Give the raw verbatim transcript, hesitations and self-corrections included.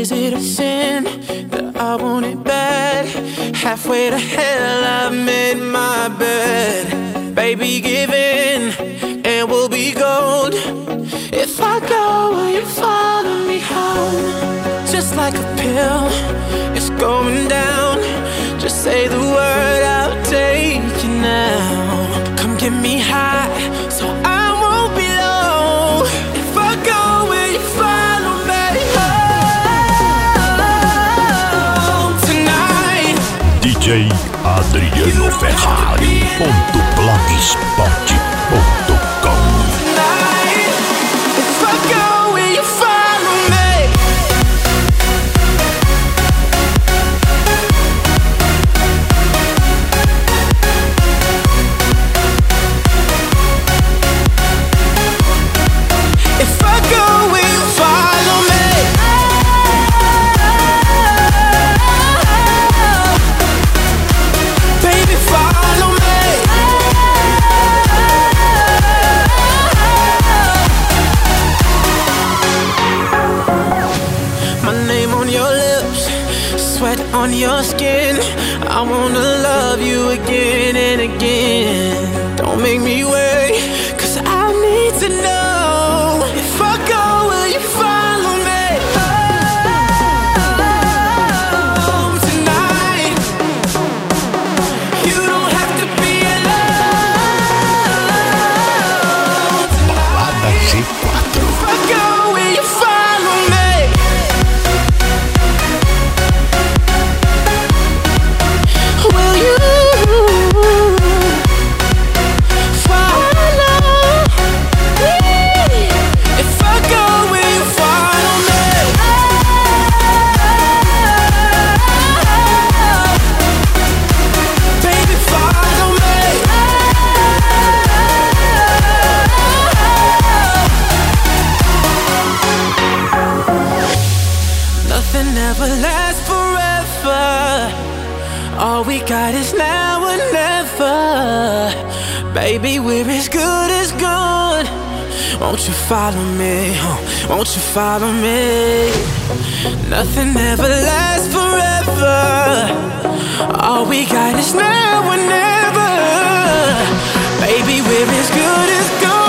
Is it a sin that I want it bad? Halfway to hell, I've made my bed. Baby, give in and we'll be gold. If I go, will you follow me home? Just like a pill, it's going down. Just say the word, I'll take you now. Come get me high, so I won't be low. If I go, will you follow me home tonight? D J Adriano Ferrari ponto blogspot ponto com. Tonight, if I go, will you follow me? If I go, will you follow me? Baby, follow me. My name on your lips, sweat on your skin. I wanna love you again and again. Don't make me wait, 'cause I need to know. If I go, will you follow me home tonight? You don't have to be alone tonight. Balada G quatro. If I go, will you follow me? Will you follow me? If I go, will you follow me? Baby, follow me. Nothing ever lasts forever. All we got is now or never. Baby, we're as good as gone. Won't you follow me? huh? Won't you follow me? Nothing ever lasts forever. All we got is now or never. Baby, we're as good as gone.